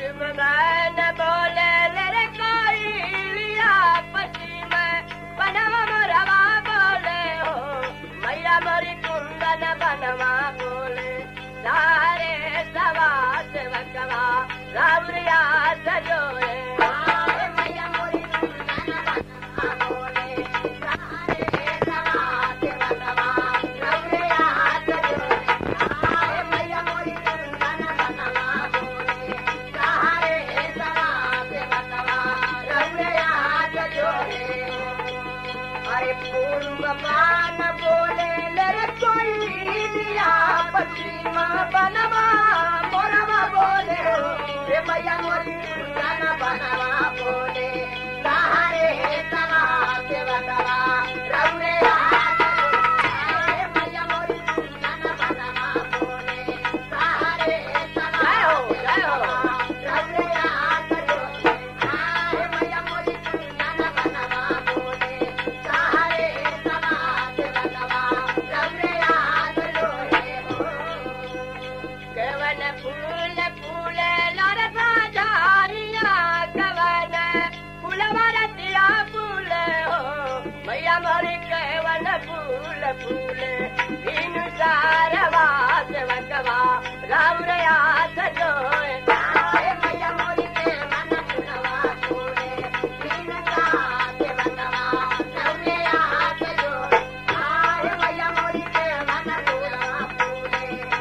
मैंने बोले रे कोई लिया पश्चिम बनवा मोरवा बोले हो मैया मोरी कुंदन बनवा बोले सारे सवा सेवकवा रावरिया सजोए पूर्वमान बोले ले कोई लिया पश्चिम बनवा मोरवा बोले रे मैया मोरी कुंदन बनवा बोले सहारे सवा सेवकवा रौरे मैया मोरी कुंदन बनवा बोले सहारे सवा जय हो रौरे मैया मोरी कुंदन बनवा बोले सहारे फूल फूल लरसा झारिया कवन फूलवरतिया फूल हो मैया मोरी केवन फूल फूल इन सारवा सेवकवा रावरिया सजोए मैया मोरी केवन फूलवा फूले इन सेवकवा रावरिया सजोए मैया मोरी केवन फूलवा फूले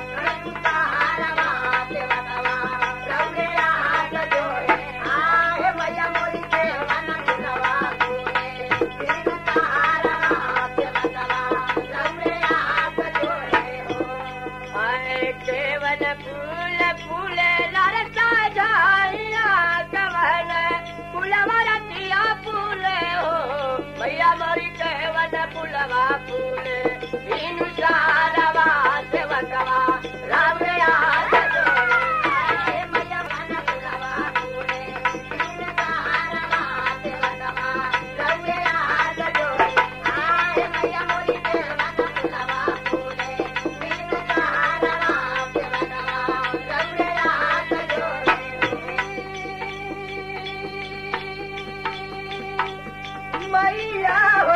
फूल फूल लरसा झारिया कवन फूलवरतिया फूल हो मैया मोरी केवन फूलवा फूल इन सारवा सेवकवा रावरिया मैया हो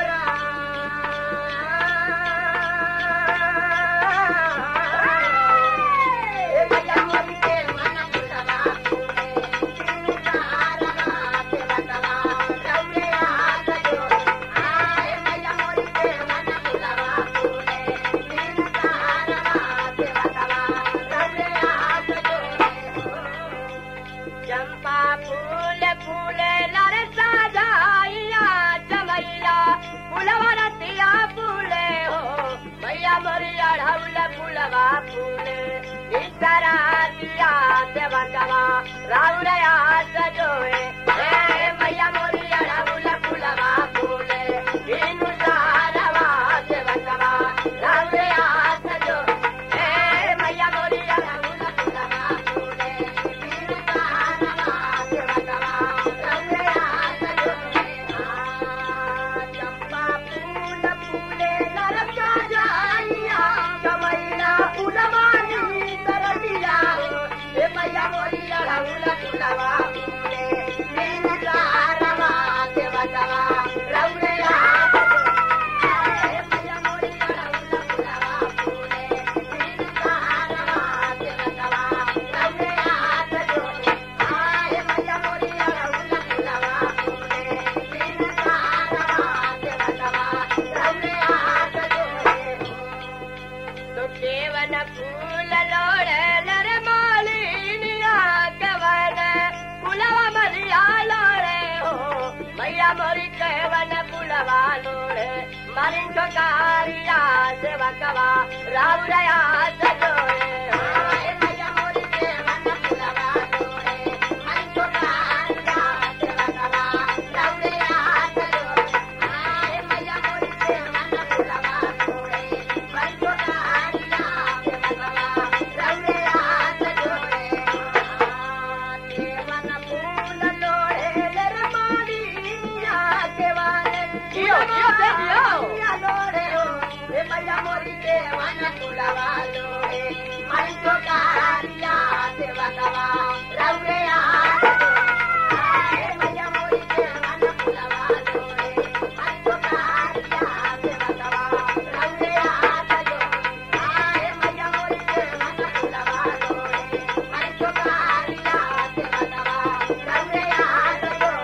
चंपा फूल फूल लरसा जाइया चमैया फूलवरतिया फूले हो मैया मोरी अढ़ौल फूलवा फूले इकरा दिया सेवकवा रावरिया सजोए मैया मोरी अढ़ौल फूलवा फूले इन सारवा सेवकवा रावरिया सजोए मैया मोरी अढ़ौल फूलवा फूले चंपा फूल फूले लरसा जाइया कमैया फूलवानी तरबिया मैया मोरी अढ़ौल फूलवा फूले इन सारवा सेवकवा रौरिया मैया मोरी अढ़ौल फूलवा फूले इन सारवा सेवकवा रौरिया सजोए मैया मोरी अढ़ौल फूलवा फूले इन सारवा सेवकवा रौरिया सजोए तो केवन फूल लोड़े लर मालिनिया कवन फूलवा मलिया लोड़े हो मैया मोरी केवन फूलवा लोड़े मारी छोकारिया सेवकवा रावरिया सजोए मैया मोरी केवन फूलवा लोड़े मारी छोकारिया सेवकवा रावरिया सजोए मैया मोरी केवन फूलवा लोड़े मारी छोकारिया सेवकवा रौरिया सजोए केवन फूल लोड़े लर मालिनिया केवन लोड़े हो मैया मोरी केवन फूलवा लोड़े मारी छोकारिया सेवकवा सेवकवा रौरे हाथ मैया मोरी के मन फुलवा जोड़े मन तो कारिया सेवकवा रौरे हाथ मैया मोरी के मन फुलवा जोड़े मन तो कारिया सेवकवा रौरे हाथ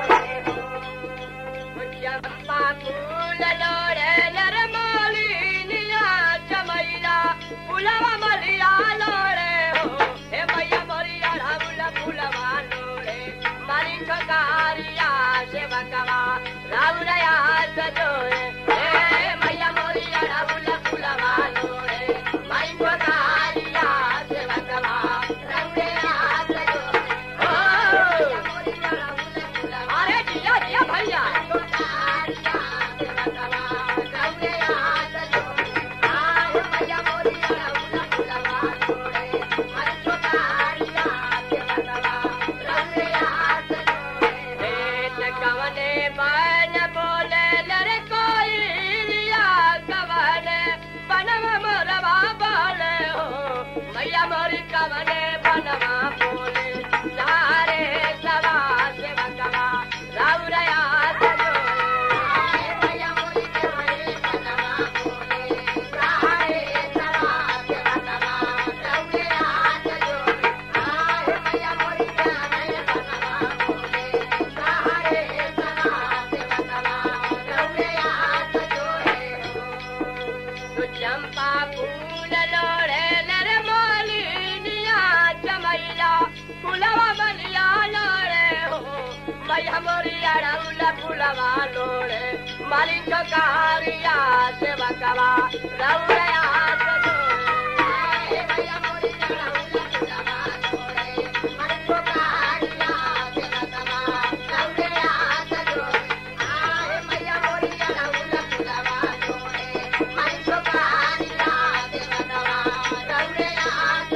चंपा फूल लोड़े नरमालिनिया चमैला फुलवा मलिया लोड़े हो हे मैया मोरिया राहुल फुलवा लोड़े मारी ठकारिया सेवकवा राहुलया सजोए हे मैया मोरिया राहुल फुलवा लोड़े मारी ठकारिया सेवकवा राहुलया सजोए ओ मैया मोरिया राहुल फुलवा अरे जिया जिया भैया चंपा फूल लोड़े नरमालिनिया चमैला फुलवा मलिया लोड़े हो मैया मोरिया राहुल फुलवा लोड़े मारी ठकारिया सेवकवा रौलया मैया मोरिया राहुल फुलवा लोड़े मारी ठकारिया सेवकवा रौलया मैया मोरिया राहुल फुलवा लोड़े मारी ठकारिया सेवकवा रौलया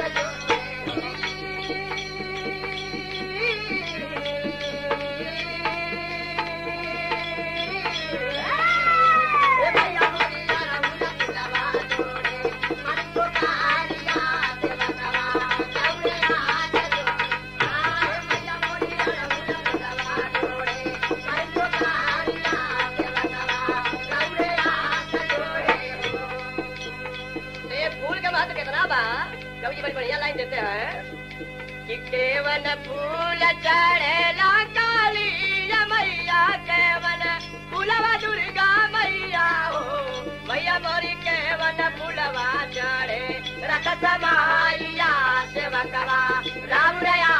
कवि जी बड़ी बढ़िया लाइन देते हैं कि केवन फूल चढ़ेला काली मैया केवन फूलवा दुर्गा मैया हो मैया मोरी केवन फूलवा चढ़े रथ समाइया सेवकवा राम रया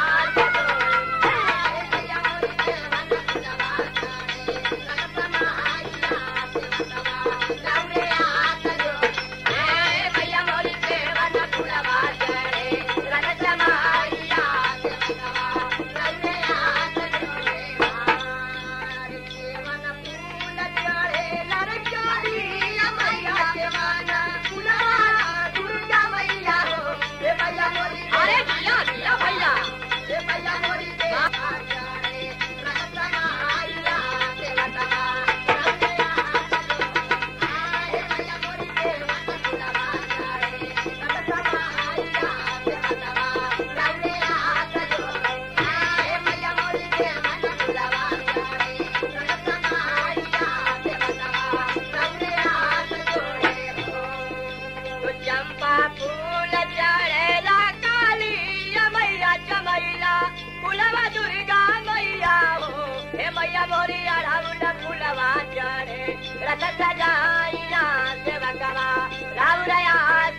चंपा फूल चढ़ेला काली मैया चमैला फुलवा दुर्गा मैया हो हे मैया मोरिया राहुल फुलवा चढ़े रथ सजाइया सेवकवा राहुलया